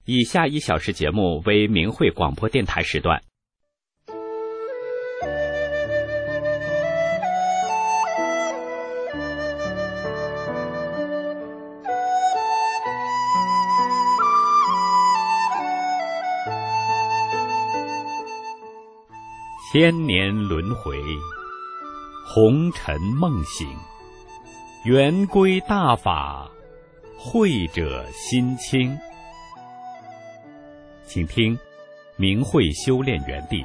以下1小时节目为明慧广播电台时段。千年轮回，红尘梦醒，圆归大法，慧者心清。请听明慧修炼园地。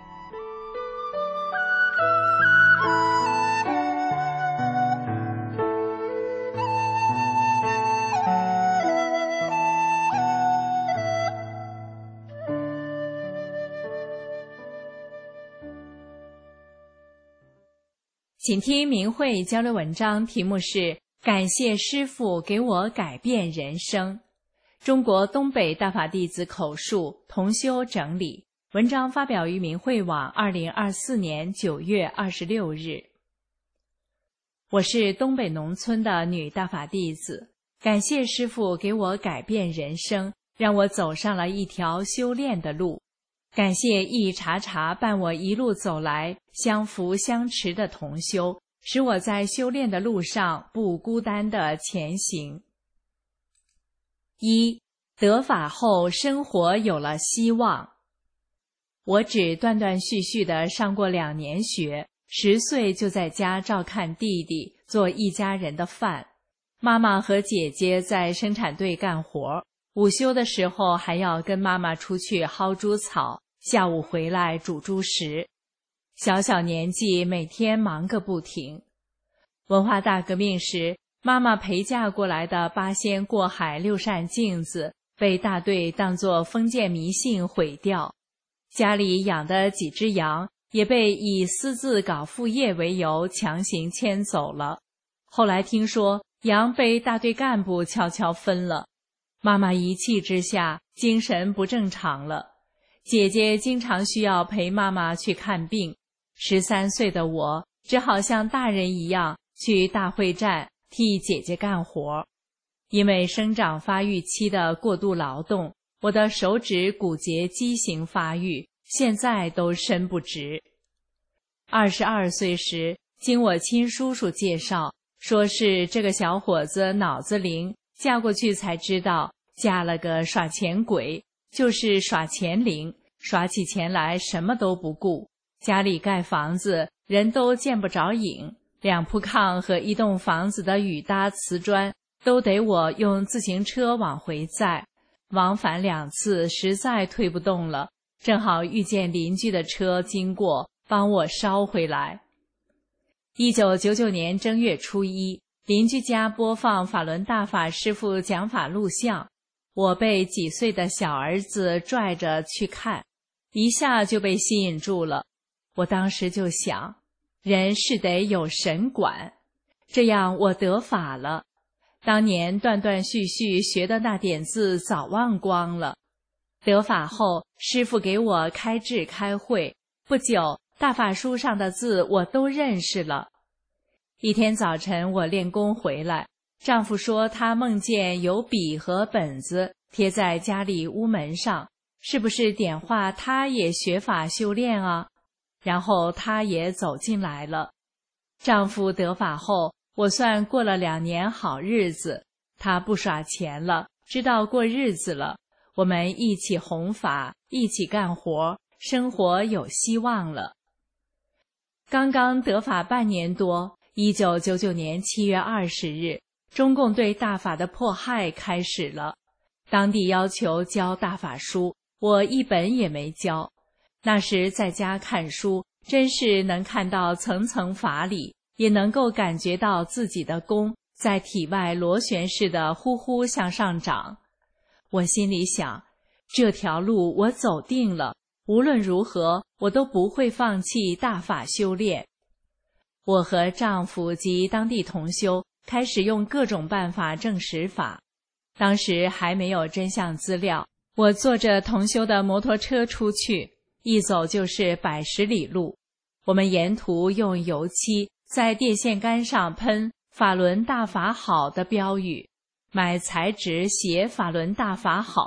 请听明慧交流文章，题目是感谢师父给我改变人生。中国东北大法弟子口述，同修整理。文章发表于明慧网2024年9月26日。我是东北农村的女大法弟子，感谢师父给我改变人生，让我走上了一条修炼的路。感谢一茬茬伴我一路走来相扶相持的同修，使我在修炼的路上不孤单地前行。1. 得法后生活有了希望。我只断断续续地上过2年学，10岁就在家照看弟弟，做一家人的饭。妈妈和姐姐在生产队干活，午休的时候还要跟妈妈出去薅猪草，下午回来煮猪食。小年纪每天忙个不停。文化大革命时，妈妈陪嫁过来的8仙过海6扇镜子被大队当作封建迷信毁掉，家里养的几只羊也被以私自搞副业为由强行牵走了。后来听说羊被大队干部悄悄分了，妈妈一气之下精神不正常了。姐姐经常需要陪妈妈去看病，13岁的我只好像大人一样去大会站替姐姐干活。因为生长发育期的过度劳动，我的手指骨节畸形发育，现在都伸不直。22岁时，经我亲叔叔介绍，说是这个小伙子脑子灵，嫁过去才知道嫁了个耍钱鬼，就是耍钱灵，耍起钱来什么都不顾。家里盖房子，人都见不着影，2铺炕和1栋房子的雨搭瓷砖都得我用自行车往回载，往返2次实在推不动了，正好遇见邻居的车经过，帮我捎回来。1999年正月初1，邻居家播放法轮大法师父讲法录像，我被几岁的小儿子拽着去看，一下就被吸引住了。我当时就想，人是得有神管，这样我得法了。当年断断续续学的那点字早忘光了。得法后，师父给我开智开慧，不久大法书上的字我都认识了。一天早晨我练功回来，丈夫说他梦见有笔和本子贴在家里屋门上，是不是点化他也学法修炼啊？然后他也走进来了。丈夫得法后，我算过了2年好日子，他不耍钱了，知道过日子了，我们一起弘法，一起干活，生活有希望了。刚刚得法半年多，1999年7月20日，中共对大法的迫害开始了。当地要求教大法书，我一本也没教。那时在家看书，真是能看到层层法理，也能够感觉到自己的功在体外螺旋似的呼呼向上涨。我心里想，这条路我走定了，无论如何我都不会放弃大法修炼。我和丈夫及当地同修开始用各种办法证实法。当时还没有真相资料，我坐着同修的摩托车出去，一走就是100十里路。我们沿途用油漆在电线杆上喷法轮大法好的标语，买彩纸写法轮大法好，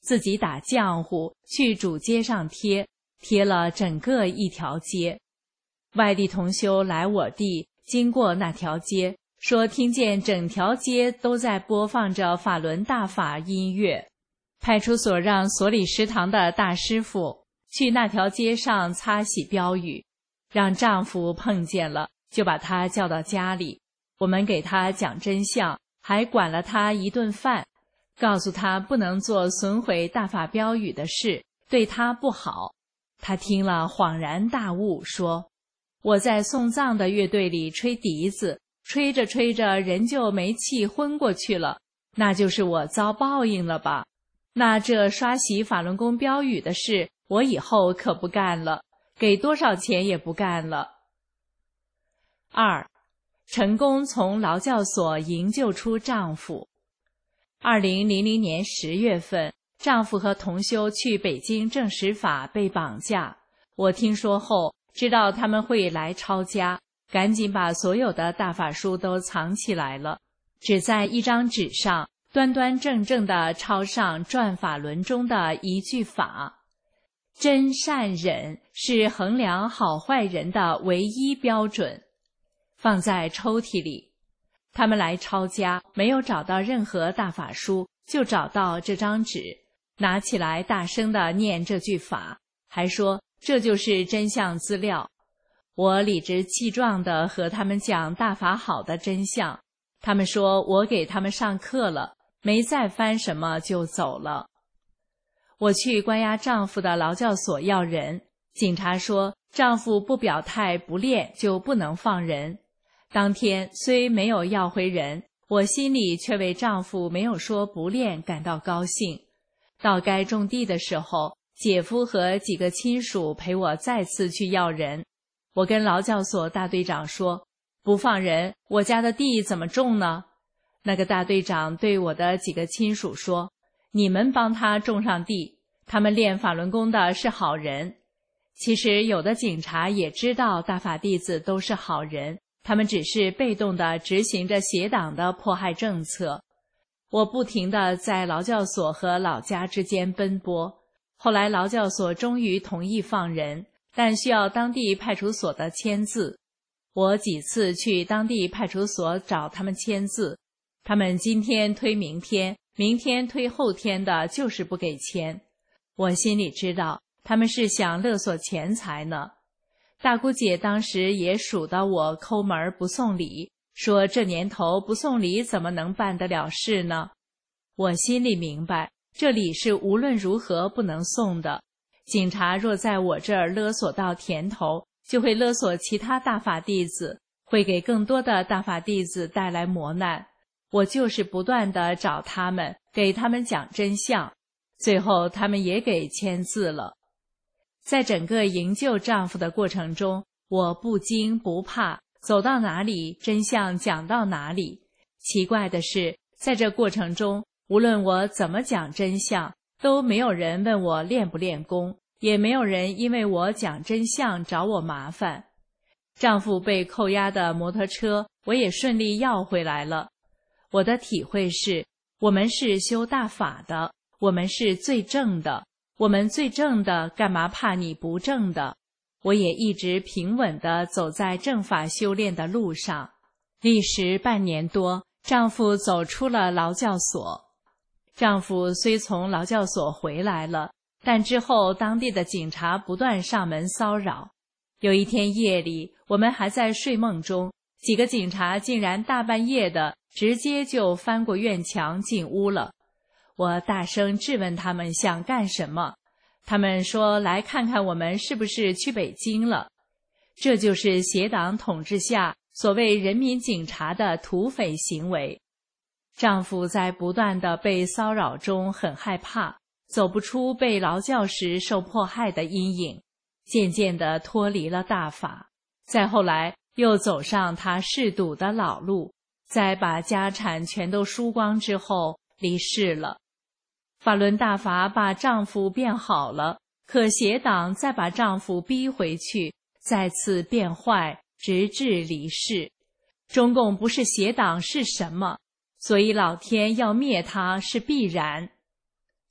自己打浆糊去主街上贴了整个一条街。外地同修来我地，经过那条街，说听见整条街都在播放着法轮大法音乐。派出所让所里食堂的大师傅去那条街上擦洗标语，让丈夫碰见了，就把他叫到家里。我们给他讲真相，还管了他一顿饭，告诉他不能做损毁大法标语的事，对他不好。他听了恍然大悟，说：我在送葬的乐队里吹笛子，吹着吹着人就没气昏过去了，那就是我遭报应了吧？那这刷洗法轮功标语的事，我以后可不干了，给多少钱也不干了。2. 成功从劳教所营救出丈夫。2000年10月份，丈夫和同修去北京证实法被绑架。我听说后，知道他们会来抄家，赶紧把所有的大法书都藏起来了，只在一张纸上端端正正地抄上转法轮中的一句法：真善忍是衡量好坏人的唯一标准，放在抽屉里。他们来抄家，没有找到任何大法书，就找到这张纸，拿起来大声地念这句法，还说这就是真相资料。我理直气壮地和他们讲大法好的真相，他们说我给他们上课了，没再翻什么就走了。我去关押丈夫的劳教所要人，警察说丈夫不表态不练就不能放人。当天虽没有要回人，我心里却为丈夫没有说不练感到高兴。到该种地的时候，姐夫和几个亲属陪我再次去要人。我跟劳教所大队长说，不放人，我家的地怎么种呢？那个大队长对我的几个亲属说，你们帮他种上地，他们练法轮功的是好人。其实有的警察也知道大法弟子都是好人，他们只是被动地执行着邪党的迫害政策。我不停地在劳教所和老家之间奔波，后来劳教所终于同意放人，但需要当地派出所的签字。我几次去当地派出所找他们签字，他们今天推明天，明天推后天的，就是不给签。我心里知道他们是想勒索钱财呢。大姑姐当时也数到我抠门不送礼，说这年头不送礼怎么能办得了事呢？我心里明白，这礼是无论如何不能送的。警察若在我这儿勒索到甜头，就会勒索其他大法弟子，会给更多的大法弟子带来磨难。我就是不断地找他们，给他们讲真相，最后他们也给签字了。在整个营救丈夫的过程中，我不惊不怕，走到哪里真相讲到哪里。奇怪的是，在这过程中，无论我怎么讲真相，都没有人问我练不练功，也没有人因为我讲真相找我麻烦。丈夫被扣押的摩托车，我也顺利要回来了。我的体会是，我们是修大法的，我们是最正的，我们最正的，干嘛怕你不正的？我也一直平稳地走在正法修炼的路上。历时半年多，丈夫走出了劳教所。丈夫虽从劳教所回来了，但之后当地的警察不断上门骚扰。有一天夜里，我们还在睡梦中，几个警察竟然大半夜的直接就翻过院墙进屋了。我大声质问他们想干什么，他们说来看看我们是不是去北京了。这就是邪党统治下所谓人民警察的土匪行为。丈夫在不断的被骚扰中很害怕，走不出被劳教时受迫害的阴影，渐渐地脱离了大法。再后来又走上他嗜赌的老路，在把家产全都输光之后离世了。法轮大法把丈夫变好了，可邪党再把丈夫逼回去，再次变坏，直至离世。中共不是邪党是什么？所以老天要灭它是必然。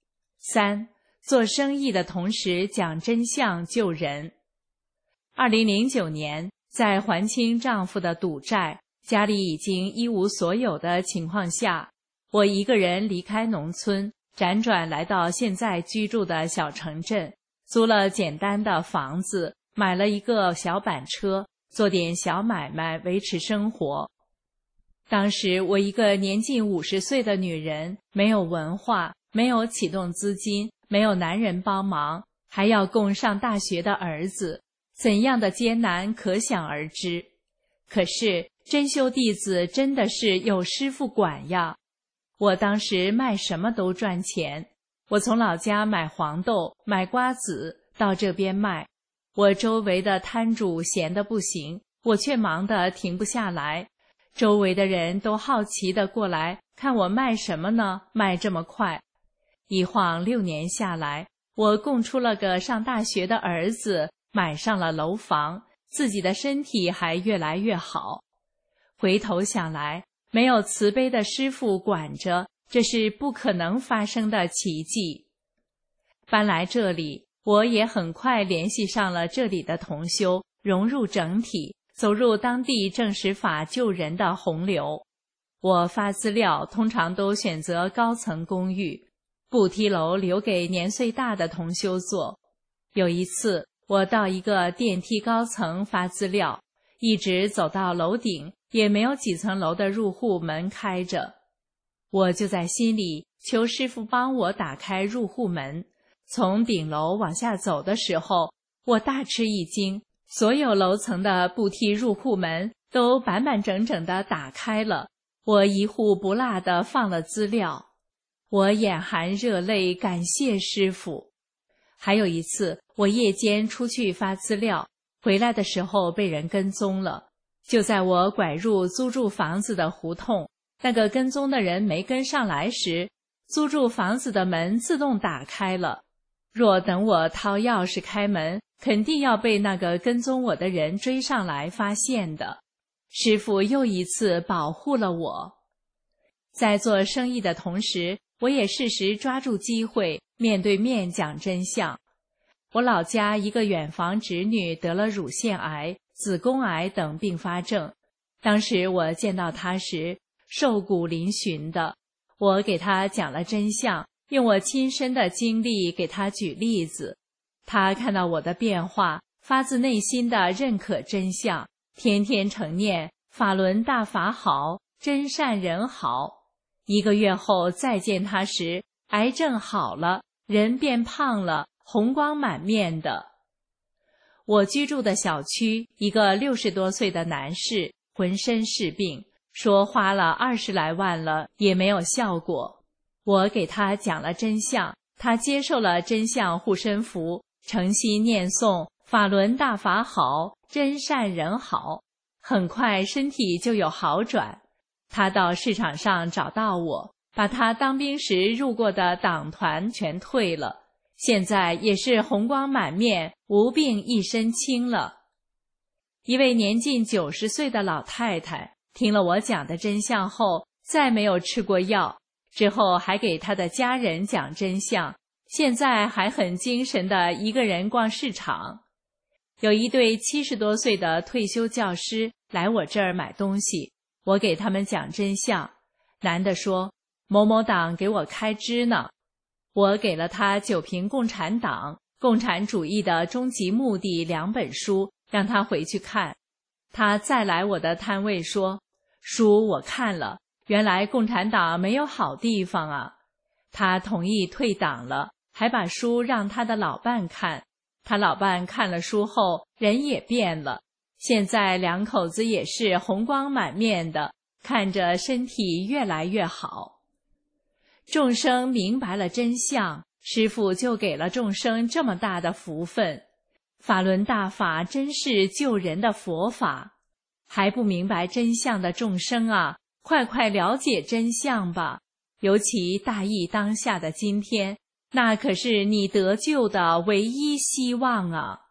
3. 做生意的同时讲真相救人。2009年，在还清丈夫的赌债，家里已经一无所有的情况下，我一个人离开农村，辗转来到现在居住的小城镇，租了简单的房子，买了一个小板车，做点小买卖维持生活。当时我一个年近50岁的女人，没有文化，没有启动资金，没有男人帮忙，还要供上大学的儿子，怎样的艰难可想而知。可是真修弟子真的是有师父管呀。我当时卖什么都赚钱，我从老家买黄豆，买瓜子，到这边卖。我周围的摊主闲得不行，我却忙得停不下来。周围的人都好奇地过来看我卖什么呢，卖这么快。一晃6年下来，我供出了个上大学的儿子，买上了楼房，自己的身体还越来越好。回头想来，没有慈悲的师父管着，这是不可能发生的奇迹。搬来这里，我也很快联系上了这里的同修，融入整体，走入当地正实法救人的洪流。我发资料通常都选择高层公寓，步梯楼留给年岁大的同修做。有一次，我到一个电梯高层发资料，一直走到楼顶，也没有几层楼的入户门开着。我就在心里求师父帮我打开入户门。从顶楼往下走的时候，我大吃一惊，所有楼层的步梯入户门都板板整整地打开了，我一户不落地放了资料。我眼含热泪，感谢师父。还有一次，我夜间出去发资料，回来的时候被人跟踪了。就在我拐入租住房子的胡同，那个跟踪的人没跟上来时，租住房子的门自动打开了。若等我掏钥匙开门，肯定要被那个跟踪我的人追上来发现的。师父又一次保护了我。在做生意的同时，我也适时抓住机会，面对面讲真相。我老家一个远房侄女得了乳腺癌、子宫癌等并发症，当时我见到她时，瘦骨嶙峋的。我给她讲了真相，用我亲身的经历给她举例子。她看到我的变化，发自内心的认可真相，天天承念法轮大法好，真善人好。1个月后再见她时，癌症好了，人变胖了，红光满面的。我居住的小区，一个60多岁的男士，浑身是病，说花了20来万了，也没有效果。我给他讲了真相，他接受了真相护身符，诚心念诵法轮大法好，真善人好，很快身体就有好转。他到市场上找到我，把他当兵时入过的党团全退了，现在也是红光满面，无病一身轻了。一位年近90岁的老太太听了我讲的真相后，再没有吃过药，之后还给她的家人讲真相，现在还很精神的一个人逛市场。有一对70多岁的退休教师来我这儿买东西，我给他们讲真相。男的说，某某党给我开支呢。我给了他9瓶共产党、共产主义的终极目的2本书，让他回去看。他再来我的摊位说，书我看了，原来共产党没有好地方啊。他同意退党了，还把书让他的老伴看。他老伴看了书后，人也变了，现在2口子也是红光满面的，看着身体越来越好。众生明白了真相，师父就给了众生这么大的福分。法轮大法真是救人的佛法，还不明白真相的众生啊，快快了解真相吧。尤其大义当下的今天，那可是你得救的唯一希望啊。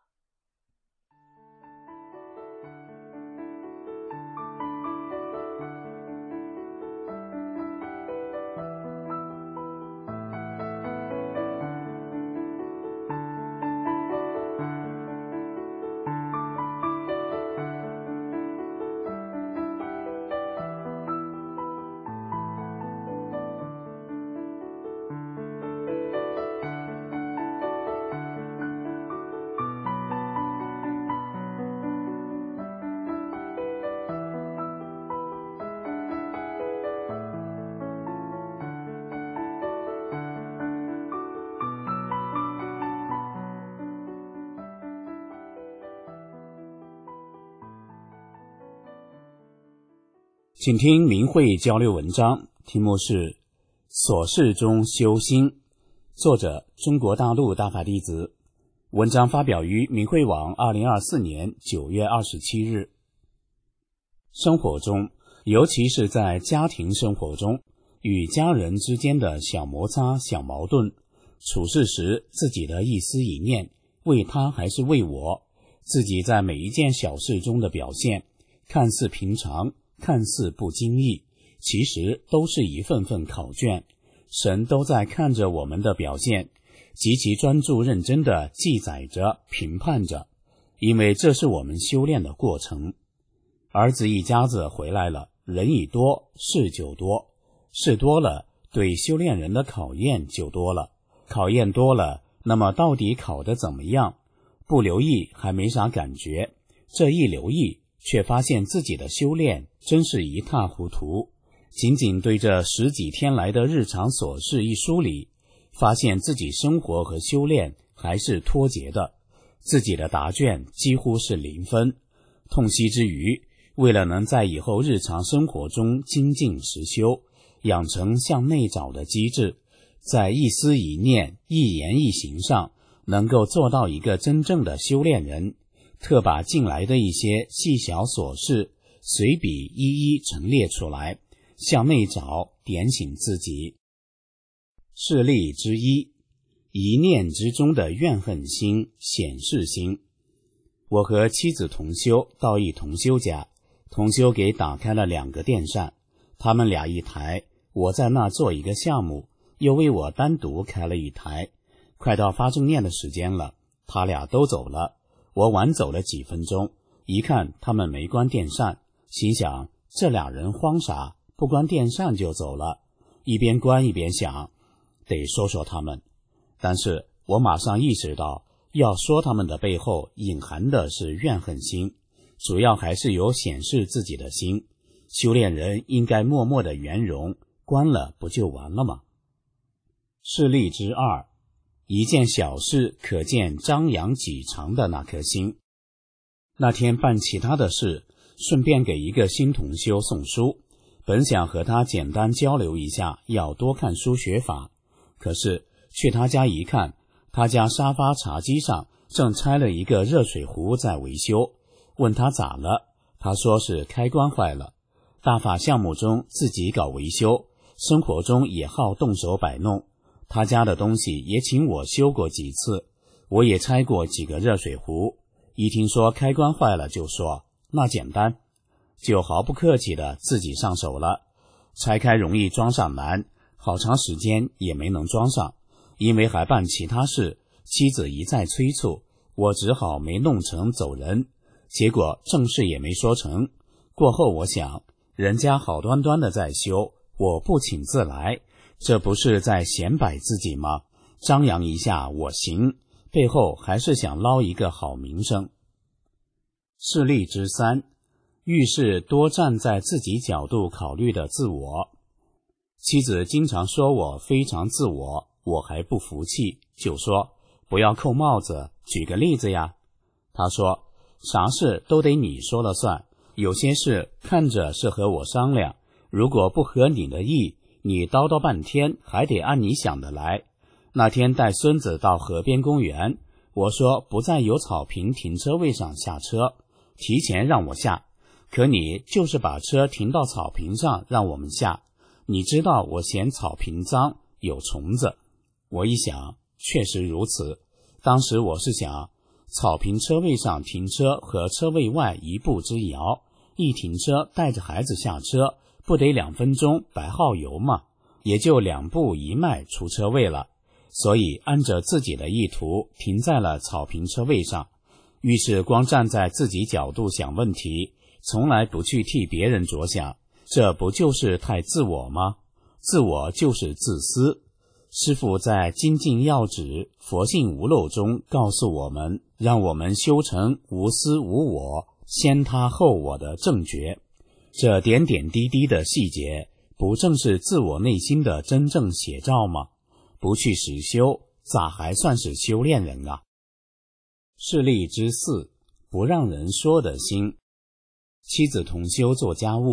请听明慧交流文章，题目是琐事中修心，作者中国大陆大法弟子。文章发表于明慧网2024年9月27日。生活中，尤其是在家庭生活中，与家人之间的小摩擦、小矛盾，处事时自己的一思一念，为他还是为我，自己在每一件小事中的表现，看似平常，看似不经意，其实都是一份份考卷。神都在看着我们的表现，极其专注认真地记载着、评判着，因为这是我们修炼的过程。儿子一家子回来了，人一多，事就多，事多了，对修炼人的考验就多了，考验多了，那么到底考得怎么样？不留意还没啥感觉，这一留意，却发现自己的修炼真是一塌糊涂。仅仅对这10几天来的日常琐事一梳理，发现自己生活和修炼还是脱节的，自己的答卷几乎是0分。痛惜之余，为了能在以后日常生活中精进实修，养成向内找的机制，在一思一念、一言一行上能够做到一个真正的修炼人，特把近来的一些细小琐事随笔一一陈列出来，向内找，点醒自己。事例之一，一念之中的怨恨心、显示心。我和妻子同修到一同修家，同修给打开了2个电扇，他们俩一台，我在那做一个项目，又为我单独开了一台。快到发正念的时间了，他俩都走了，我晚走了几分钟，一看他们没关电扇，心想这俩人慌啥，不关电扇就走了，一边关一边想，得说说他们。但是我马上意识到，要说他们的背后隐含的是怨恨心，主要还是有显示自己的心。修炼人应该默默的圆融，关了不就完了吗？事例之2，一件小事可见张扬己长的那颗心。那天办其他的事，顺便给一个新同修送书，本想和他简单交流一下，要多看书学法，可是去他家一看，他家沙发茶几上正拆了一个热水壶在维修，问他咋了，他说是开关坏了。大法项目中自己搞维修，生活中也好动手摆弄，他家的东西也请我修过几次，我也拆过几个热水壶，一听说开关坏了就说那简单，就毫不客气的自己上手了。拆开容易，装上难，好长时间也没能装上，因为还办其他事，妻子一再催促，我只好没弄成走人，结果正事也没说成。过后我想，人家好端端的在修，我不请自来，这不是在显摆自己吗？张扬一下我行，背后还是想捞一个好名声。事例之3，遇事多站在自己角度考虑的自我。妻子经常说我非常自我，我还不服气，就说不要扣帽子，举个例子呀。他说啥事都得你说了算，有些事看着是和我商量，如果不合你的意，你叨叨半天还得按你想的来。那天带孙子到河边公园，我说不在有草坪停车位上下车，提前让我下，可你就是把车停到草坪上让我们下，你知道我嫌草坪脏，有虫子。我一想，确实如此。当时我是想，草坪车位上停车和车位外1步之遥，一停车带着孩子下车，不得2分钟白耗油吗？也就2步1迈出车位了。所以按着自己的意图停在了草坪车位上，于是光站在自己角度想问题，从来不去替别人着想，这不就是太自我吗？自我就是自私。师父在精进要旨佛性无漏中告诉我们，让我们修成无私无我，先他后我的正觉。这点点滴滴的细节，不正是自我内心的真正写照吗？不去实修，咋还算是修炼人啊？事例之4，不让人说的心。妻子同修做家务，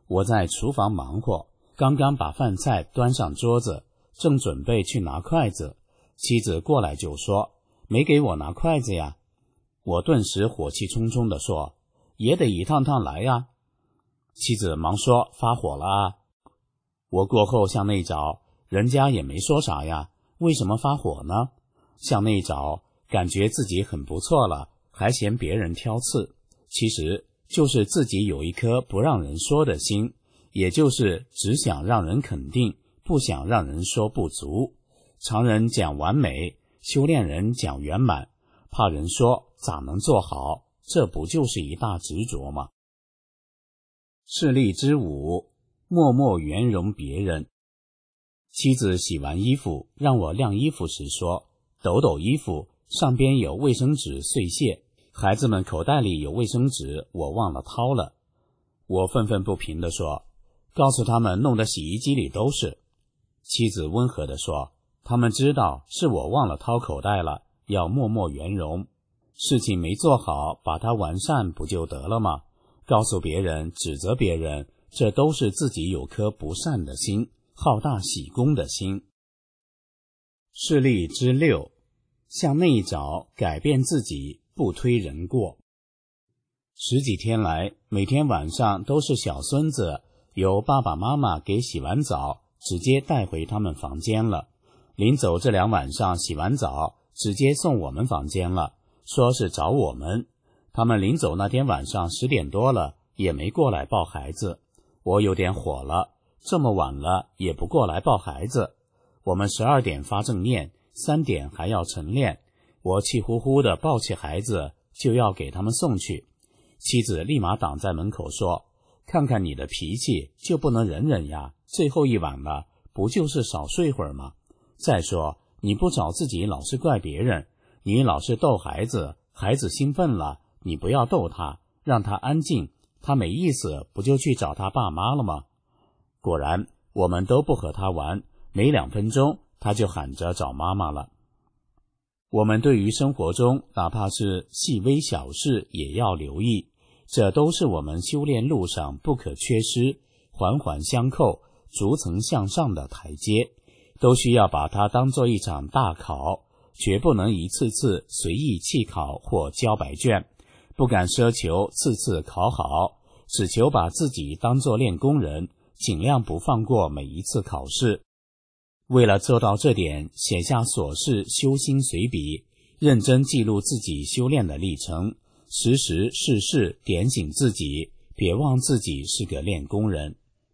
我在厨房忙活，刚刚把饭菜端上桌子，正准备去拿筷子，妻子过来就说：没给我拿筷子呀。我顿时火气冲冲地说：也得一趟趟来呀。妻子忙说：发火了啊。我过后向内找，人家也没说啥呀，为什么发火呢？向内找，感觉自己很不错了，还嫌别人挑刺，其实就是自己有一颗不让人说的心，也就是只想让人肯定，不想让人说不足。常人讲完美，修炼人讲圆满，怕人说咋能做好，这不就是一大执着吗？事例之5，默默圆融别人。妻子洗完衣服让我晾衣服时说：抖抖衣服，上边有卫生纸碎屑，孩子们口袋里有卫生纸，我忘了掏了。我愤愤不平地说：告诉他们弄得洗衣机里都是。妻子温和地说：他们知道是我忘了掏口袋了，要默默圆融，事情没做好，把它完善不就得了吗？告诉别人，指责别人，这都是自己有颗不善的心，好大喜功的心。事例之6，向内找，改变自己，不推人过。10几天来，每天晚上都是小孙子由爸爸妈妈给洗完澡，直接带回他们房间了。临走这2晚上洗完澡，直接送我们房间了，说是找我们。他们临走那天晚上10点多了，也没过来抱孩子。我有点火了，这么晚了也不过来抱孩子。我们12点发正念，3点还要晨练。我气呼呼地抱起孩子就要给他们送去，妻子立马挡在门口说：看看你的脾气，就不能忍忍呀，最后一晚了，不就是少睡会儿吗？再说你不找自己老是怪别人，你老是逗孩子，孩子兴奋了，你不要逗他，让他安静，他没意思，不就去找他爸妈了吗？果然我们都不和他玩，没2分钟他就喊着找妈妈了。我们对于生活中哪怕是细微小事也要留意，这都是我们修炼路上不可缺失，环环相扣，逐层向上的台阶，都需要把它当作一场大考，绝不能一次次随意弃考或交白卷，不敢奢求次次考好，只求把自己当作练功人，尽量不放过每一次考试。为了做到这点，写下琐事修心随笔，认真记录自己修炼的历程，时时事事点醒自己，别忘自己是个练功人。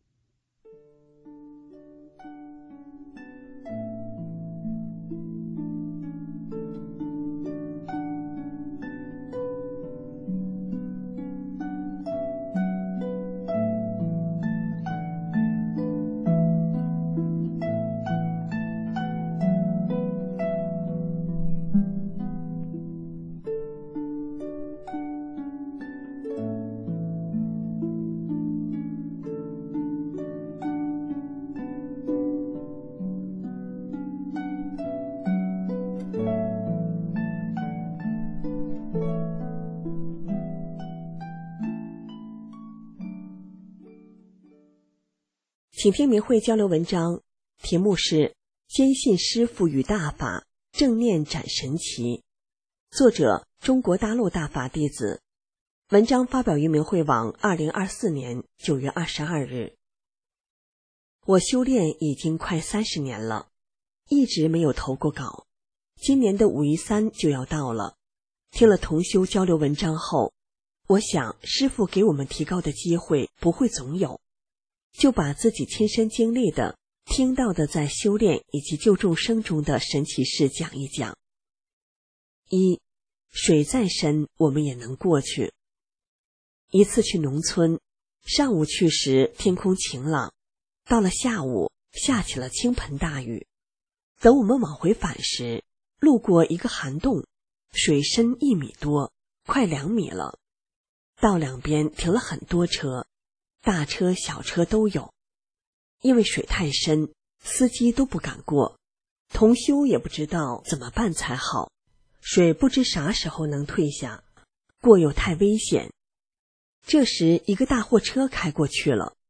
请听明慧交流文章，题目是坚信师父与大法，正念展神奇，作者中国大陆大法弟子。文章发表于明慧网2024年9月22日。我修炼已经快30年了，一直没有投过稿。今年的5·1·3就要到了，听了同修交流文章后，我想师父给我们提高的机会不会总有，就把自己亲身经历的、听到的在修炼以及救众生中的神奇事讲一讲。1. 水再深我们也能过去。一次去农村，上午去时天空晴朗，到了下午下起了倾盆大雨。等我们往回返时，路过一个涵洞，水深1米多，快2米了。道两边停了很多车，大车小车都有。因为水太深，司机都不敢过，同修也不知道怎么办才好，水不知啥时候能退下，过又太危险。这时一个大货车开过去了，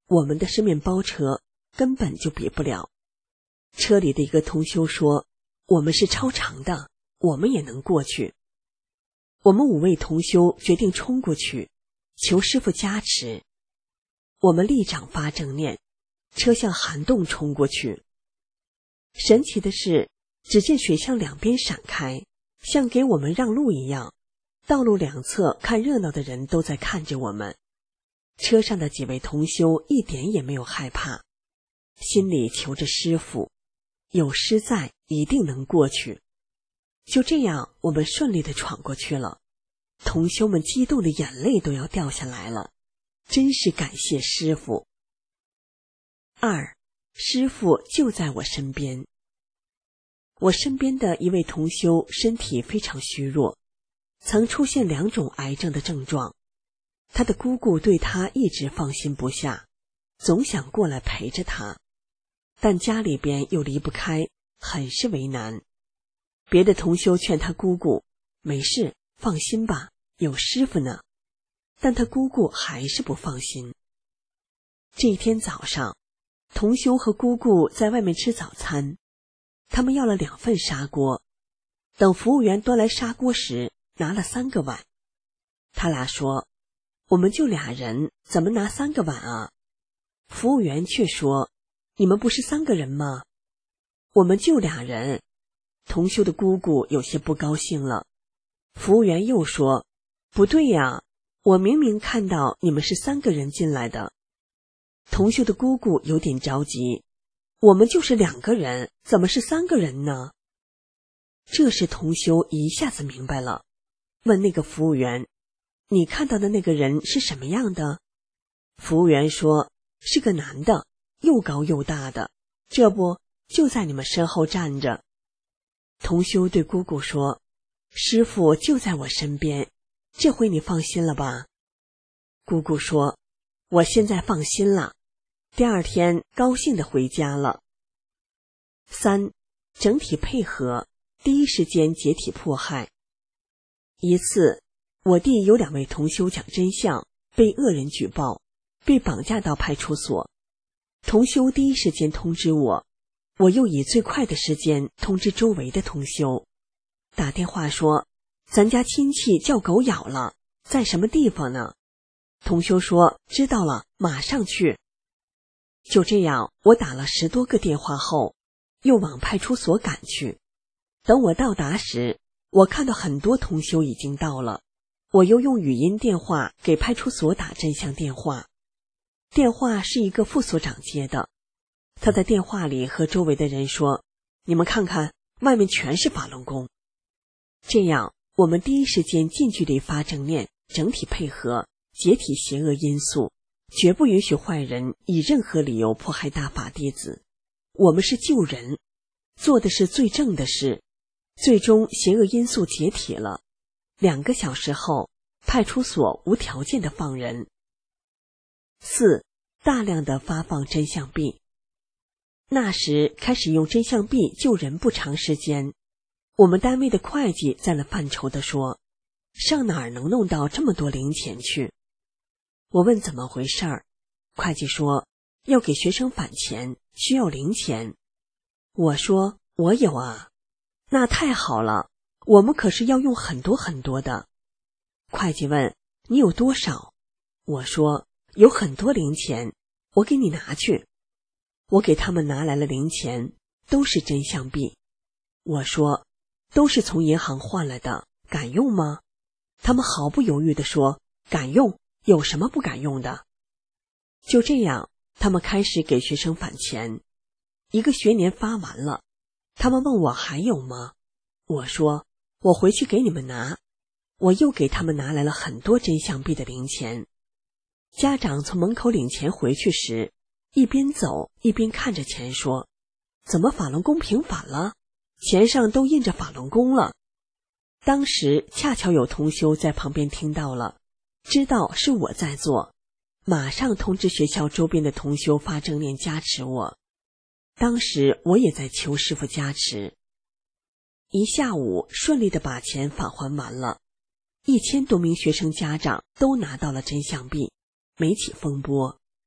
我们的吃面包车根本就比不了。车里的一个同修说，我们是超长的，我们也能过去。我们5位同修决定冲过去，求师父加持。我们立掌发正念，车向涵洞冲过去。神奇的是，只见水向两边闪开，像给我们让路一样，道路两侧看热闹的人都在看着我们。车上的几位同修一点也没有害怕，心里求着师父，有师在，一定能过去。就这样，我们顺利地闯过去了。同修们激动的眼泪都要掉下来了，真是感谢师父。2. 师父就在我身边。我身边的一位同修身体非常虚弱，曾出现2种癌症的症状。他的姑姑对他一直放心不下，总想过来陪着他，但家里边又离不开，很是为难。别的同修劝他姑姑，没事，放心吧，有师父呢。但他姑姑还是不放心。这一天早上，同修和姑姑在外面吃早餐，他们要了2份砂锅，等服务员端来砂锅时，拿了3个碗。他俩说，我们就2人，怎么拿3个碗啊？服务员却说，你们不是3个人吗？我们就2人。同修的姑姑有些不高兴了。服务员又说，不对呀，我明明看到你们是3个人进来的。同修的姑姑有点着急，我们就是2个人，怎么是3个人呢？这时同修一下子明白了，问那个服务员，你看到的那个人是什么样的？服务员说，是个男的，又高又大的，这不就在你们身后站着。同修对姑姑说，师父就在我身边，这回你放心了吧？姑姑说，我现在放心了。第2天高兴地回家了。3. 整体配合，第一时间解体迫害。一次，我弟有2位同修讲真相，被恶人举报，被绑架到派出所。同修第一时间通知我，我又以最快的时间通知周围的同修，打电话说，咱家亲戚叫狗咬了，在什么地方呢？同修说，知道了，马上去。就这样，我打了10多个电话后，又往派出所赶去。等我到达时，我看到很多同修已经到了，我又用语音电话给派出所打真相电话。电话是一个副所长接的，他在电话里和周围的人说，你们看看，外面全是法轮功。这样，我们第一时间近距离发正念，整体配合，解体邪恶因素，绝不允许坏人以任何理由迫害大法弟子。我们是救人，做的是最正的事。最终邪恶因素解体了，2个小时后，派出所无条件的放人。4. 大量的发放真相币。那时开始用真相币救人不长时间，我们单位的会计在那犯愁地说，上哪儿能弄到这么多零钱去？我问怎么回事儿，会计说要给学生返钱，需要零钱。我说我有啊。那太好了，我们可是要用很多很多的。会计问你有多少？我说有很多零钱，我给你拿去。我给他们拿来了零钱，都是真相币。我说都是从银行换来的，敢用吗？他们毫不犹豫地说敢用，有什么不敢用的？就这样，他们开始给学生返钱。1个学年发完了，他们问我还有吗？我说我回去给你们拿。我又给他们拿来了很多真相币的零钱。家长从门口领钱回去时，一边走一边看着钱说，怎么法轮功平反了？钱上都印着法轮功了。当时恰巧有同修在旁边听到了，知道是我在做，马上通知学校周边的同修发正念加持我。当时我也在求师父加持。一下午顺利地把钱返还完了，1000多名学生家长都拿到了真相币，没起风波。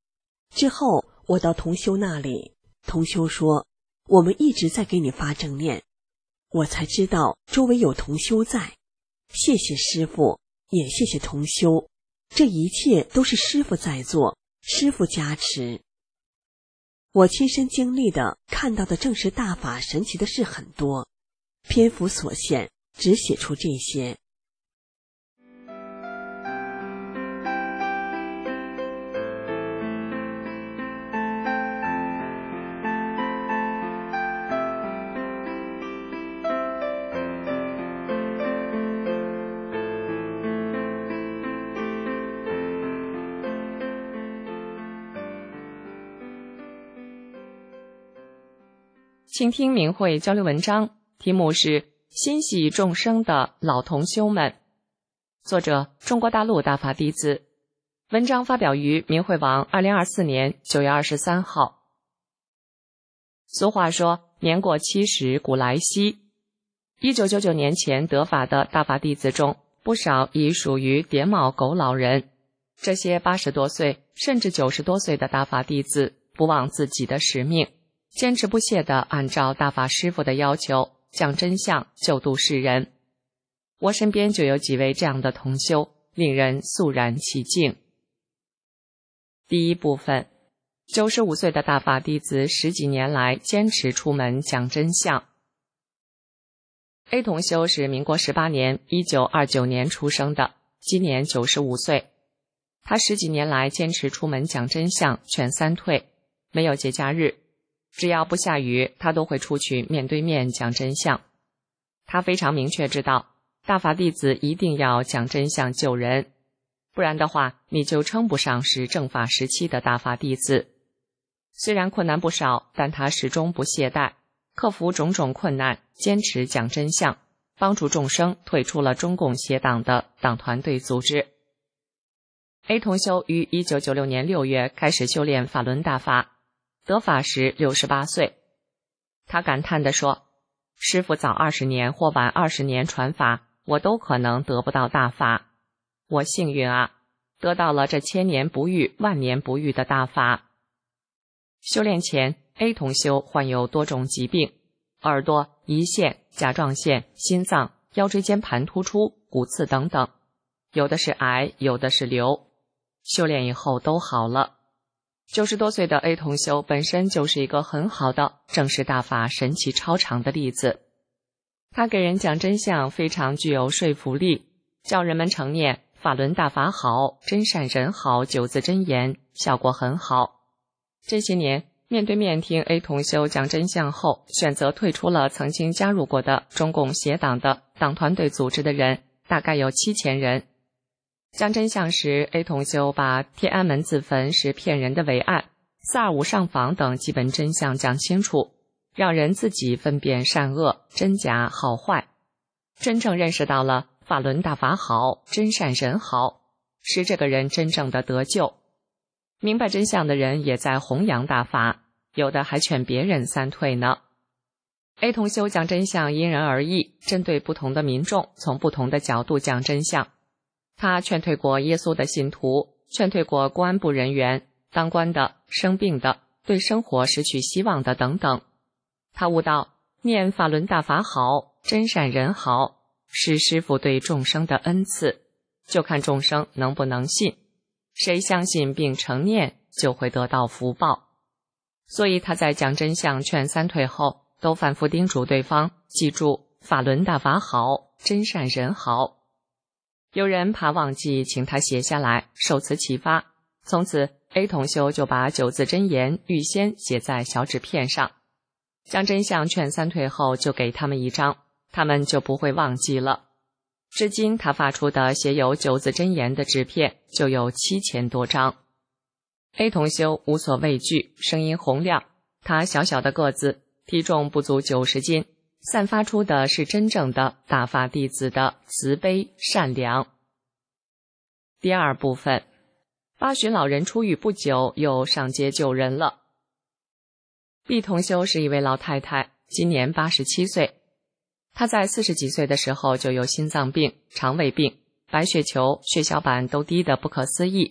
之后我到同修那里，同修说我们一直在给你发正念，我才知道周围有同修在。谢谢师父，也谢谢同修，这一切都是师父在做，师父加持。我亲身经历的看到的正是大法神奇的事很多，篇幅所限，只写出这些。 请听明慧交流文章，题目是欣喜众生的老同修们，作者中国大陆大法弟子，文章发表于明慧网2024年9月23号。俗话说年过70古来稀，1999年前得法的大法弟子中，不少已属于蝶帽狗老人。这些80多岁甚至90多岁的大法弟子，不忘自己的使命，坚持不懈地按照大法师父的要求讲真相，救度世人。我身边就有几位这样的同修，令人肃然起敬。第一部分，95岁的大法弟子10几年来坚持出门讲真相。A 同修是民国18年1929年出生的，今年95岁。他10几年来坚持出门讲真相，劝三退，没有节假日，只要不下雨，他都会出去面对面讲真相。他非常明确知道，大法弟子一定要讲真相救人，不然的话，你就称不上是正法时期的大法弟子。虽然困难不少，但他始终不懈怠，克服种种困难，坚持讲真相，帮助众生退出了中共邪党的党团队组织。A 同修于1996年6月开始修炼法轮大法，得法时68岁。他感叹地说，师父早20年或晚20年传法，我都可能得不到大法。我幸运啊，得到了这千年不遇、万年不遇的大法。修炼前 ，A 同修患有多种疾病，耳朵、胰腺、甲状腺、心脏、腰椎间盘突出、骨刺等等，有的是癌，有的是瘤。修炼以后都好了。90多岁的 A 同修本身就是一个很好的正式大法神奇超常的例子。他给人讲真相非常具有说服力，叫人们承念法轮大法好，真善人好9字真言，效果很好。这些年面对面听 A 同修讲真相后，选择退出了曾经加入过的中共邪党的党团队组织的人大概有7000人。讲真相时， A 同修把天安门自焚是骗人的伪案、425上访等基本真相讲清楚，让人自己分辨善恶、真假、好坏，真正认识到了法轮大法好，真善人好，使这个人真正的得救。明白真相的人也在弘扬大法，有的还劝别人三退呢。A 同修讲真相因人而异，针对不同的民众，从不同的角度讲真相。他劝退过耶稣的信徒，劝退过公安部人员、当官的、生病的、对生活失去希望的等等。他悟到，念法轮大法好，真善人好，是师父对众生的恩赐，就看众生能不能信。谁相信并承念，就会得到福报。所以他在讲真相劝三退后，都反复叮嘱对方记住法轮大法好，真善人好。有人怕忘记，请他写下来，受此启发。从此 A 同修就把9字真言预先写在小纸片上，讲真相劝三退后就给他们一张，他们就不会忘记了。至今他发出的写有9字真言的纸片就有7000多张。A 同修无所畏惧，声音洪亮，他小小的个子，体重不足90斤，散发出的是真正的大法弟子的慈悲善良。第二部分，八旬老人出狱不久，又上街救人了。毕同修是一位老太太，今年87岁。她在40几岁的时候就有心脏病、肠胃病，白血球、血小板都低得不可思议，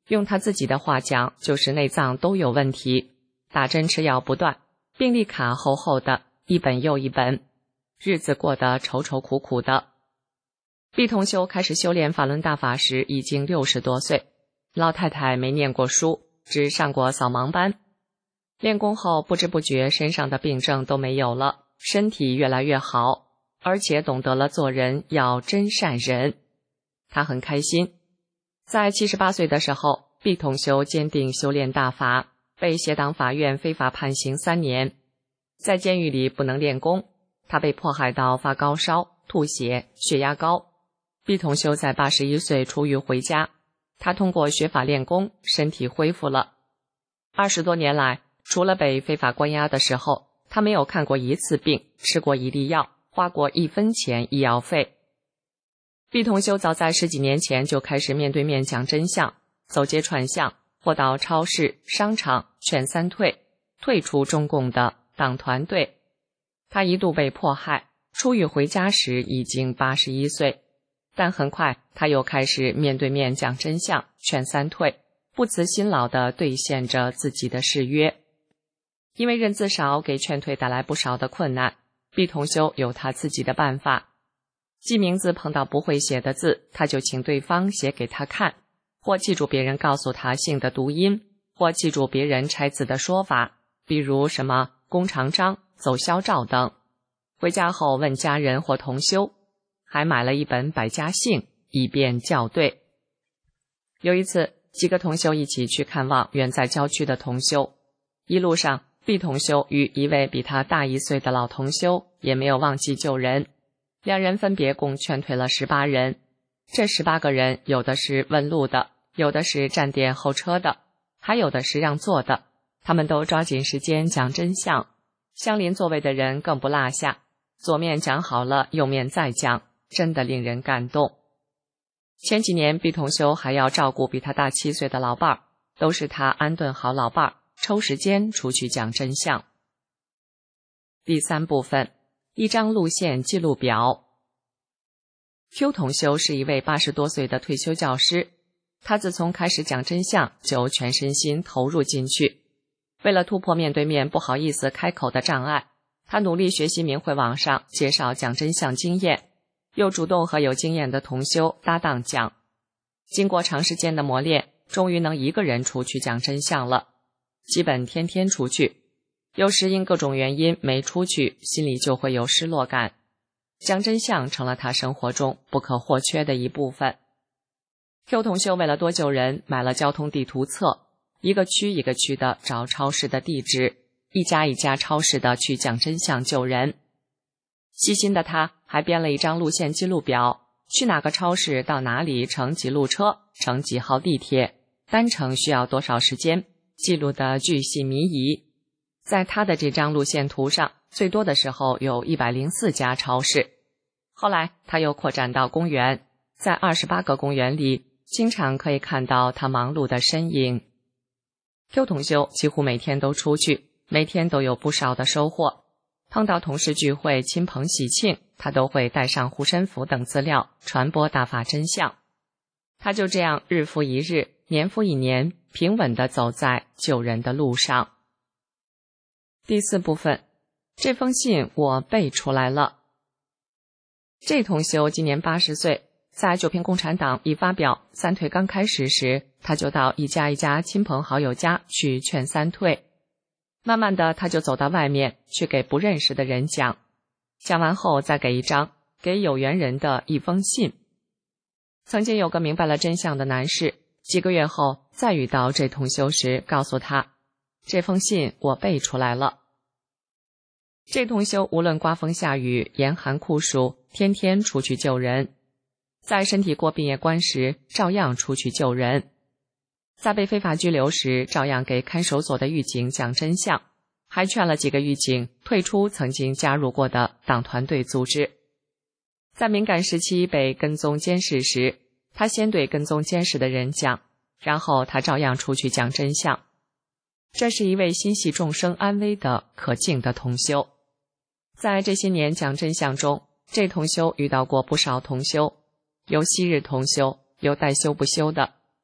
用他自己的话讲，就是内脏都有问题，打针吃药不断，病历卡厚厚的，一本又一本，日子过得愁愁苦苦的。毕同修开始修炼法轮大法时已经60多岁，老太太没念过书，只上过扫盲班。练功后不知不觉身上的病症都没有了，身体越来越好，而且懂得了做人要真善忍。他很开心。在78岁的时候，毕同修坚定修炼大法，被协党法院非法判刑3年。在监狱里不能练功，他被迫害到发高烧、吐血、血压高。毕同修在81岁出狱回家，他通过学法练功，身体恢复了。20多年来，除了被非法关押的时候，他没有看过1次病，吃过1粒药，花过1分钱医药费。毕同修早在10几年前就开始面对面讲真相，走街串巷，或到超市、商场劝3退，退出中共的党团队。他一度被迫害，出狱回家时已经81岁，但很快他又开始面对面讲真相，劝3退，不辞辛劳地兑现着自己的誓约。因为认字少给劝退带来不少的困难，毕同修有他自己的办法。记名字碰到不会写的字，他就请对方写给他看，或记住别人告诉他姓的读音，或记住别人拆字的说法，比如什么弓长张、走霄照等。回家后问家人或同修，还买了一本百家姓，以便校对。有一次，几个同修一起去看望远在郊区的同修，一路上毕同修与一位比他大1岁的老同修也没有忘记救人，两人分别共劝退了18人。这18个人有的是问路的，有的是站点候车的，还有的是让座的，他们都抓紧时间讲真相，相邻座位的人更不落下，左面讲好了，右面再讲，真的令人感动。前几年毕同修还要照顾比他大7岁的老伴儿，都是他安顿好老伴儿，抽时间出去讲真相。第3部分，一张路线记录表。Q 同修是一位80多岁的退休教师，他自从开始讲真相就全身心投入进去。为了突破面对面不好意思开口的障碍，他努力学习明慧网上介绍讲真相经验，又主动和有经验的同修搭档讲。经过长时间的磨练，终于能一个人出去讲真相了，基本天天出去。有时因各种原因没出去，心里就会有失落感。讲真相成了他生活中不可或缺的一部分。Q 同修为了多救人，买了交通地图册，一个区一个区的找超市的地址，一家一家超市的去讲真相救人。细心的他还编了一张路线记录表，去哪个超市到哪里乘几路车，乘几号地铁，单程需要多少时间，记录的巨细靡遗。在他的这张路线图上，最多的时候有104家超市。后来他又扩展到公园，在28个公园里，经常可以看到他忙碌的身影。Q 同修几乎每天都出去，每天都有不少的收获。碰到同事聚会、亲朋喜庆，他都会带上护身符等资料，传播大法真相。他就这样日复一日，年复一年，平稳地走在救人的路上。第4部分，这封信我背出来了。这同修今年80岁，在九平共产党一发表3退刚开始时，他就到一家一家亲朋好友家去劝3退。慢慢的，他就走到外面去给不认识的人讲，讲完后再给一张给有缘人的一封信。曾经有个明白了真相的男士，几个月后再遇到这同修时，告诉他，这封信我背出来了。这同修无论刮风下雨、严寒酷暑，天天出去救人。在身体过毕业关时，照样出去救人。在被非法拘留时，照样给看守所的狱警讲真相，还劝了几个狱警退出曾经加入过的党团队组织。在敏感时期被跟踪监视时，他先对跟踪监视的人讲，然后他照样出去讲真相。这是一位心系众生安危的可敬的同修。在这些年讲真相中，这同修遇到过不少同修，有昔日同修，有待修不修的，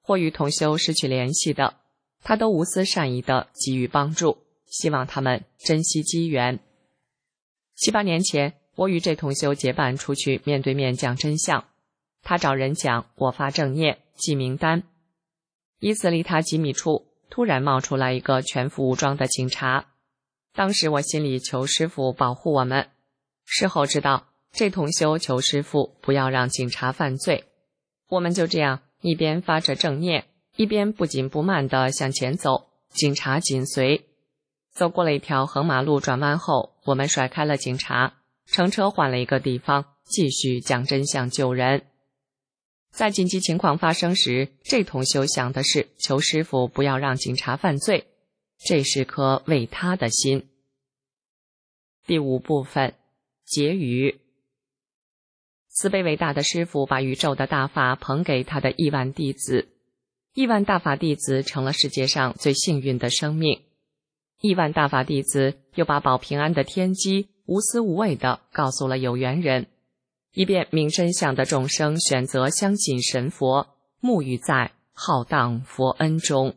或与同修失去联系的，他都无私善意地给予帮助，希望他们珍惜机缘。7、8年前，我与这同修结伴出去面对面讲真相，他找人讲，我发正念记名单。依次离他几米处，突然冒出来一个全副武装的警察。当时我心里求师父保护我们，事后知道这同修求师父不要让警察犯罪。我们就这样一边发着正念，一边不紧不慢地向前走，警察紧随。走过了一条横马路转弯后，我们甩开了警察，乘车换了一个地方，继续讲真相救人。在紧急情况发生时，这同修想的是求师父不要让警察犯罪，这是颗为他的心。第5部分，结语。慈悲伟大的师父把宇宙的大法捧给他的亿万弟子，亿万大法弟子成了世界上最幸运的生命。亿万大法弟子又把保平安的天机无私无畏地告诉了有缘人，以便明真相的众生选择相信神佛，沐浴在浩荡佛恩中。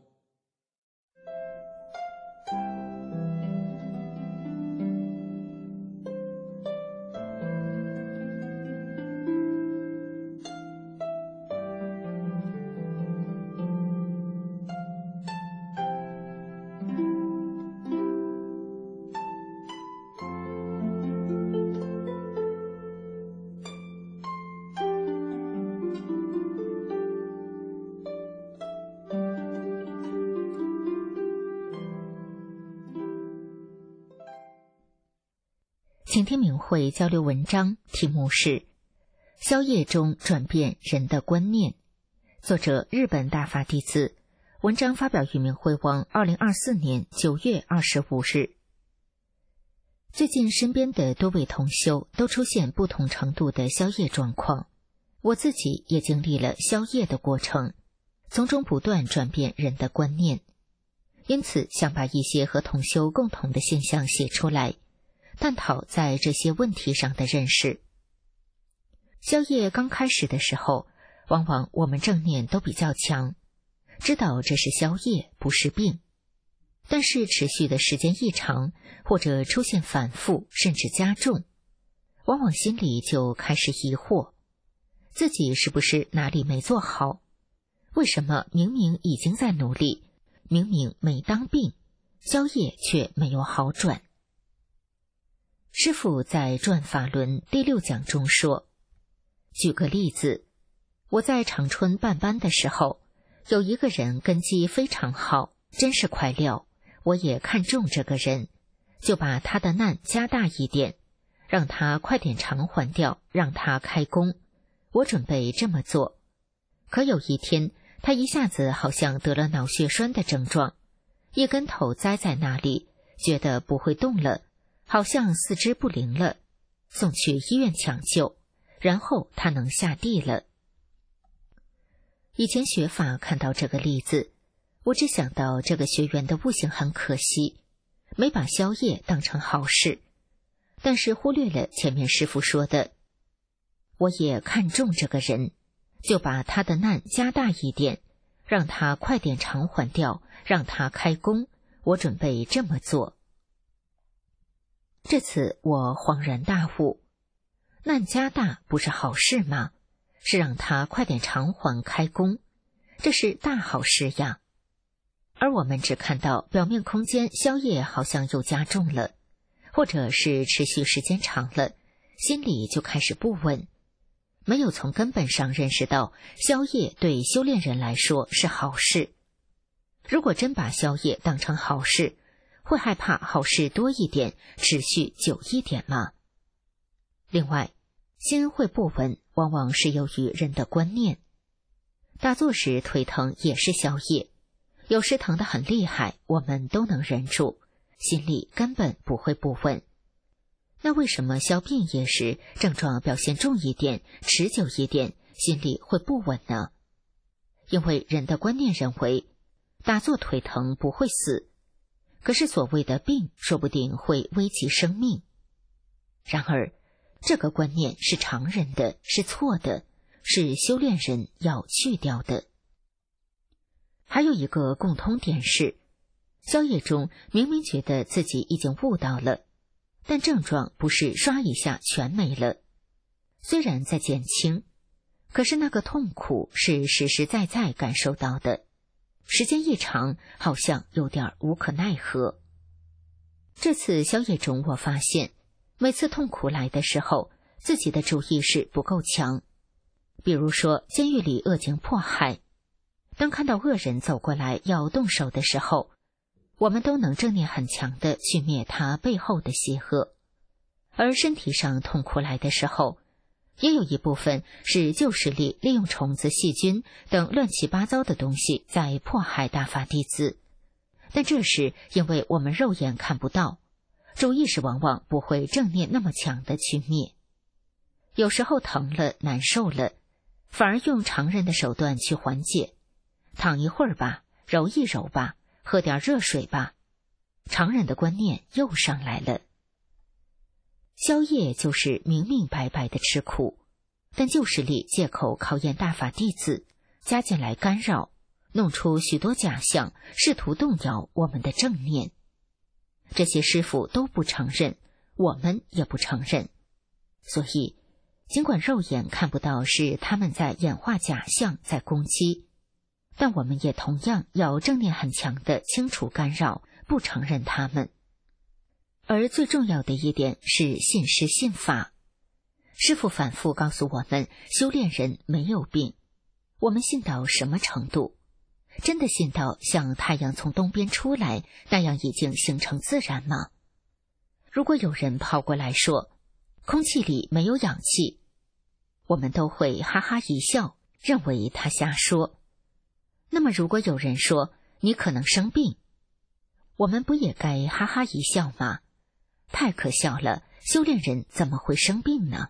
请听明慧交流文章，题目是宵夜中转变人的观念，作者日本大法弟子，文章发表于明慧网2024年9月25日。最近身边的多位同修都出现不同程度的宵夜状况，我自己也经历了宵夜的过程，从中不断转变人的观念，因此想把一些和同修共同的现象写出来，探讨在这些问题上的认识。宵夜刚开始的时候，往往我们正念都比较强，知道这是宵夜，不是病。但是持续的时间一长，或者出现反复，甚至加重，往往心里就开始疑惑，自己是不是哪里没做好？为什么明明已经在努力，明明没当病，宵夜却没有好转？师父在转法轮第6讲中说，举个例子，我在长春办班的时候，有一个人根基非常好，真是快料，我也看中这个人，就把他的难加大一点，让他快点偿还掉，让他开工。我准备这么做。可有一天，他一下子好像得了脑血栓的症状，一跟头栽在那里，觉得不会动了，好像四肢不灵了，送去医院抢救，然后他能下地了。以前学法看到这个例子，我只想到这个学员的悟性很可惜，没把宵夜当成好事，但是忽略了前面师父说的，我也看中这个人，就把他的难加大一点，让他快点偿还掉，让他开工，我准备这么做。这次我恍然大悟，难加大不是好事吗？是让他快点偿还开工，这是大好事呀。而我们只看到表面空间宵夜好像又加重了，或者是持续时间长了，心里就开始不稳，没有从根本上认识到宵夜对修炼人来说是好事。如果真把宵夜当成好事，会害怕好事多一点，持续久一点吗？另外，心会不稳，往往是由于人的观念。打坐时腿疼也是宵夜，有时疼得很厉害，我们都能忍住，心里根本不会不稳。那为什么消便夜时症状表现重一点，持久一点，心里会不稳呢？因为人的观念认为打坐腿疼不会死，可是所谓的病说不定会危及生命。然而这个观念是常人的，是错的，是修炼人要去掉的。 还有一个共通点是，宵夜中明明觉得自己已经悟到了，但症状不是刷一下全没了。虽然在减轻，可是那个痛苦是实实在在感受到的，时间一长，好像有点无可奈何。这次宵夜中，我发现每次痛苦来的时候，自己的主意识不够强。比如说监狱里恶境迫害，当看到恶人走过来要动手的时候，我们都能正念很强的去灭他背后的邪恶。而身体上痛苦来的时候，也有一部分是旧势力利用虫子、细菌等乱七八糟的东西在迫害大法弟子，但这时因为我们肉眼看不到，主意识往往不会正念那么强的去灭。有时候疼了难受了，反而用常人的手段去缓解，躺一会儿吧，揉一揉吧，喝点热水吧，常人的观念又上来了。宵夜就是明明白白的吃苦，但旧势力借口考验大法弟子，加进来干扰，弄出许多假象，试图动摇我们的正念。这些师父都不承认，我们也不承认，所以尽管肉眼看不到是他们在演化假象，在攻击，但我们也同样要正念很强的清除干扰，不承认他们。而最重要的一点是信师信法。师父反复告诉我们，修炼人没有病。我们信到什么程度？真的信到像太阳从东边出来那样已经形成自然吗？如果有人跑过来说空气里没有氧气，我们都会哈哈一笑，认为他瞎说。那么如果有人说你可能生病，我们不也该哈哈一笑吗？太可笑了，修炼人怎么会生病呢？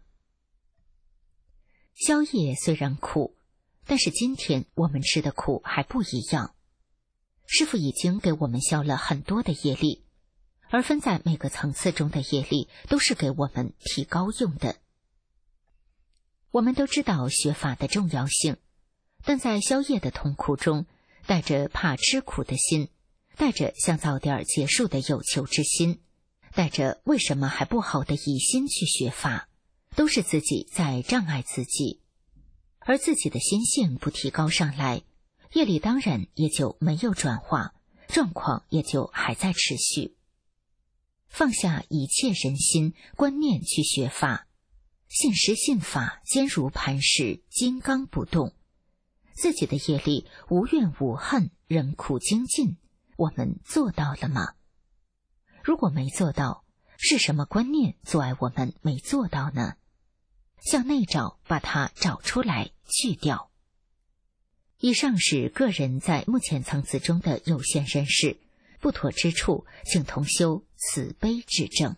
宵夜虽然苦，但是今天我们吃的苦还不一样。师父已经给我们消了很多的业力，而分在每个层次中的业力都是给我们提高用的。我们都知道学法的重要性，但在宵夜的痛苦中，带着怕吃苦的心，带着想早点结束的有求之心，带着为什么还不好的疑心去学法，都是自己在障碍自己。而自己的心性不提高上来，业力当然也就没有转化，状况也就还在持续。放下一切人心观念去学法，信师信法，坚如磐石，金刚不动，自己的业力无怨无恨，忍苦精进，我们做到了吗？如果没做到，是什么观念阻碍我们没做到呢？向内找，把它找出来，去掉。以上是个人在目前层次中的有限认识，不妥之处，请同修慈悲指正。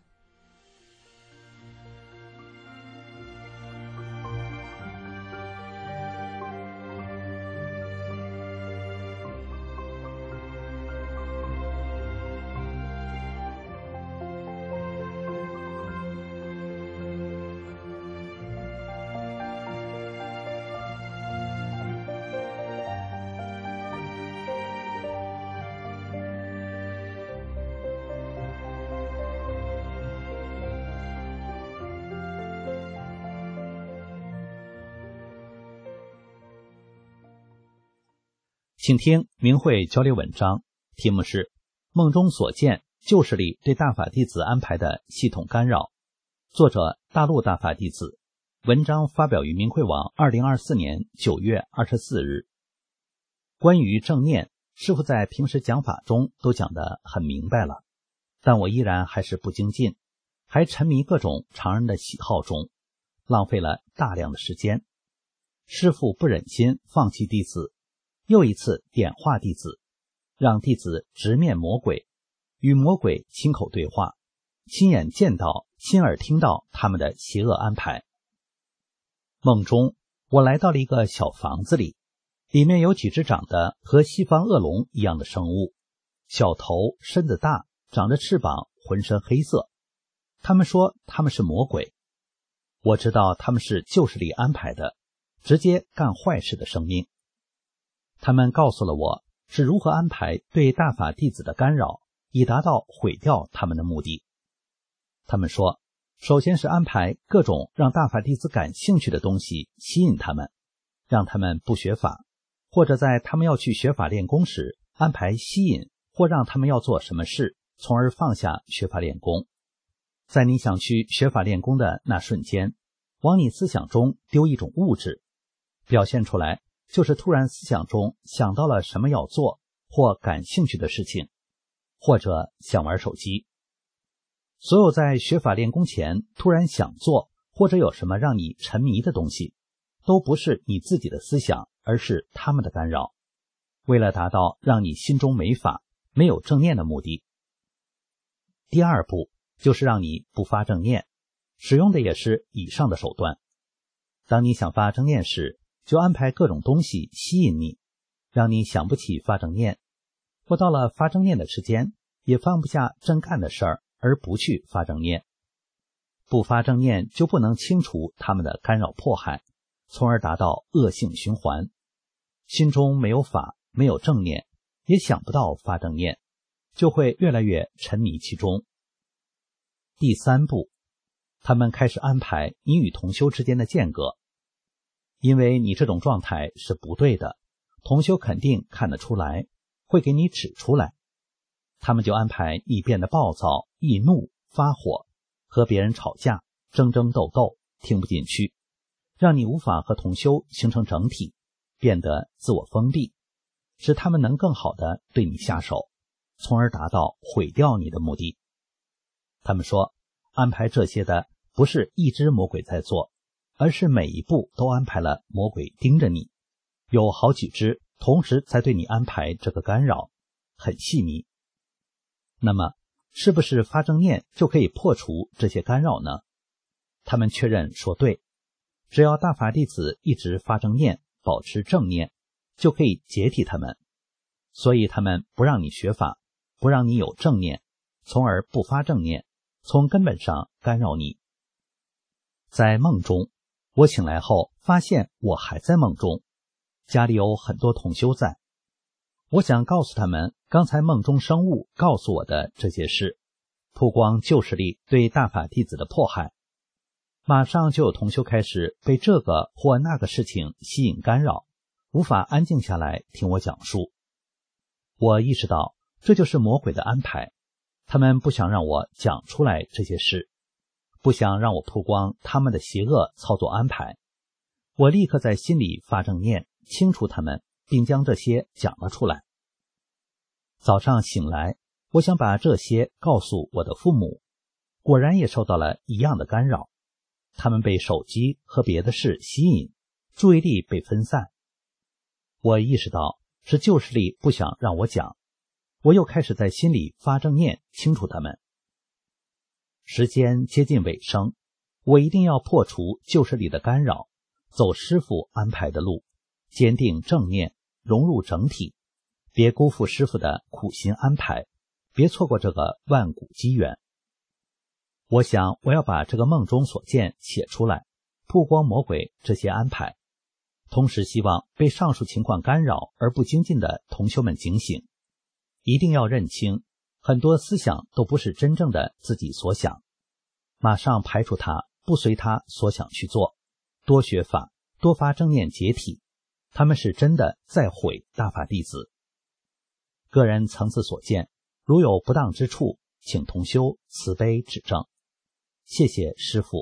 请听明慧交流文章，题目是梦中所见旧势力对大法弟子安排的系统干扰，作者大陆大法弟子，文章发表于明慧网2024年9月24日。关于正念，师父在平时讲法中都讲得很明白了，但我依然还是不精进，还沉迷各种常人的喜好中，浪费了大量的时间。师父不忍心放弃弟子，又一次点化弟子，让弟子直面魔鬼，与魔鬼亲口对话，亲眼见到，亲耳听到他们的邪恶安排。梦中，我来到了一个小房子里，里面有几只长得和西方恶龙一样的生物，小头，身子大，长着翅膀，浑身黑色。他们说他们是魔鬼。我知道他们是旧势力安排的，直接干坏事的生命。他们告诉了我， 是如何安排对大法弟子的干扰，以达到毁掉他们的目的。他们说，首先是安排各种让大法弟子感兴趣的东西吸引他们，让他们不学法，或者在他们要去学法练功时安排吸引或让他们要做什么事，从而放下学法练功。在你想去学法练功的那瞬间，往你思想中丢一种物质，表现出来就是突然思想中想到了什么要做或感兴趣的事情，或者想玩手机。所有在学法练功前突然想做或者有什么让你沉迷的东西，都不是你自己的思想，而是他们的干扰，为了达到让你心中没法、没有正念的目的。第二步就是让你不发正念，使用的也是以上的手段。当你想发正念时，就安排各种东西吸引你，让你想不起发正念，或到了发正念的时间，也放不下正干的事儿，而不去发正念。不发正念就不能清除他们的干扰迫害，从而达到恶性循环。心中没有法，没有正念，也想不到发正念，就会越来越沉迷其中。第三步，他们开始安排你与同修之间的间隔。因为你这种状态是不对的，同修肯定看得出来，会给你指出来。他们就安排你变得暴躁、易怒、发火，和别人吵架、争争斗斗，听不进去，让你无法和同修形成整体，变得自我封闭，使他们能更好地对你下手，从而达到毁掉你的目的。他们说，安排这些的不是一只魔鬼在做，而是每一步都安排了魔鬼盯着你，有好几只同时在对你安排这个干扰，很细密。那么是不是发正念就可以破除这些干扰呢？他们确认说对，只要大法弟子一直发正念，保持正念，就可以解体他们。所以他们不让你学法，不让你有正念，从而不发正念，从根本上干扰你。在梦中，我醒来后发现我还在梦中，家里有很多同修在。我想告诉他们刚才梦中生物告诉我的这些事，曝光旧势力对大法弟子的迫害。马上就有同修开始被这个或那个事情吸引干扰，无法安静下来听我讲述。我意识到这就是魔鬼的安排，他们不想让我讲出来这些事，不想让我曝光他们的邪恶操作安排。我立刻在心里发正念，清除他们，并将这些讲了出来。早上醒来，我想把这些告诉我的父母，果然也受到了一样的干扰。他们被手机和别的事吸引，注意力被分散。我意识到是旧势力不想让我讲，我又开始在心里发正念，清除他们。时间接近尾声，我一定要破除旧势力的干扰，走师父安排的路，坚定正念，融入整体，别辜负师父的苦心安排，别错过这个万古机缘。我想我要把这个梦中所见写出来，曝光魔鬼这些安排，同时希望被上述情况干扰而不精进的同修们警醒，一定要认清很多思想都不是真正的自己所想，马上排除它，不随他所想去做，多学法，多发正念解体，他们是真的在毁大法弟子。个人层次所见，如有不当之处，请同修慈悲指正。谢谢师父。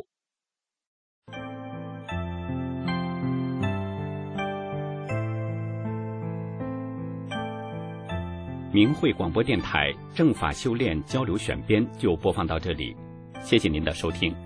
明慧广播电台正法修炼交流选编就播放到这里，谢谢您的收听。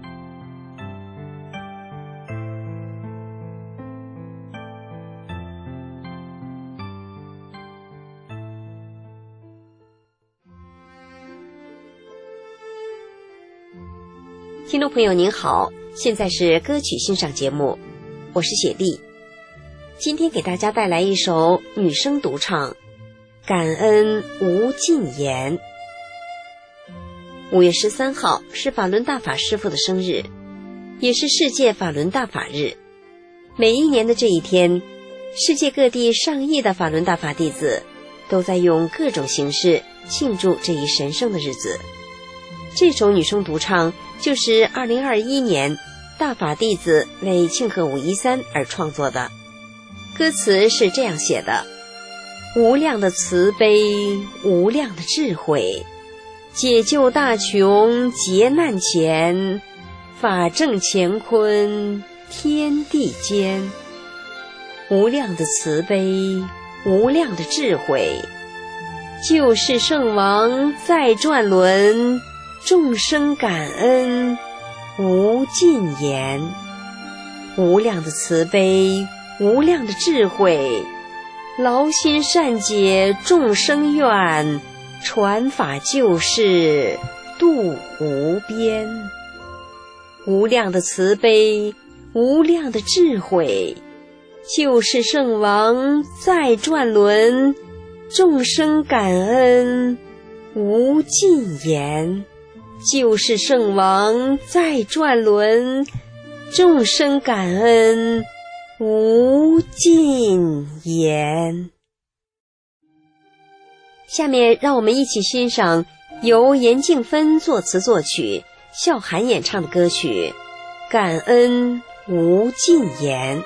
听众朋友您好，现在是歌曲欣赏节目，我是雪莉。今天给大家带来一首女声独唱《感恩无尽言》。5月13号是法轮大法师父的生日，也是世界法轮大法日。每一年的这一天，世界各地上亿的法轮大法弟子都在用各种形式庆祝这一神圣的日子。这首女声独唱就是2021年大法弟子为庆贺513而创作的。歌词是这样写的：无量的慈悲，无量的智慧，解救大穷劫难前，法正乾坤天地间。无量的慈悲，无量的智慧，救世圣王在转轮，众生感恩无尽言。无量的慈悲，无量的智慧，劳心善解众生愿，传法救世度无边。无量的慈悲，无量的智慧，救世圣王在转轮，众生感恩无尽言。救世圣王在转轮，众生感恩无尽言。下面让我们一起欣赏由严静芬作词作曲，笑涵演唱的歌曲《感恩无尽言》。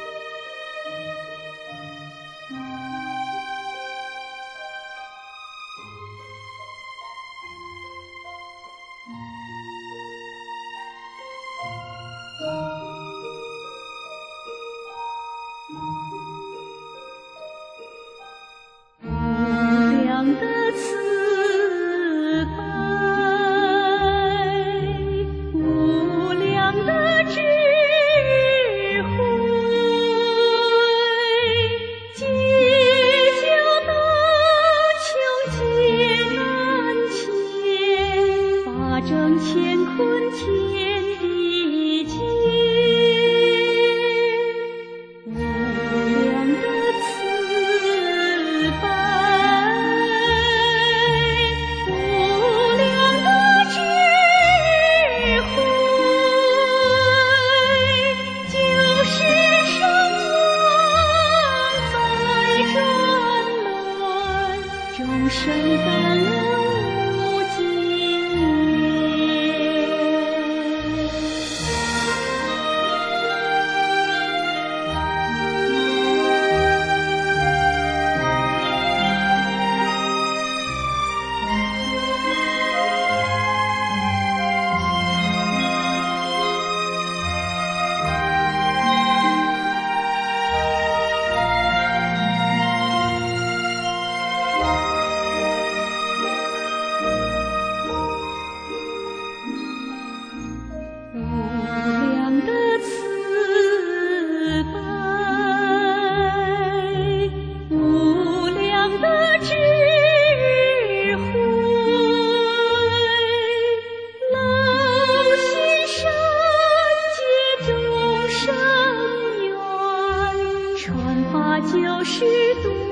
就是度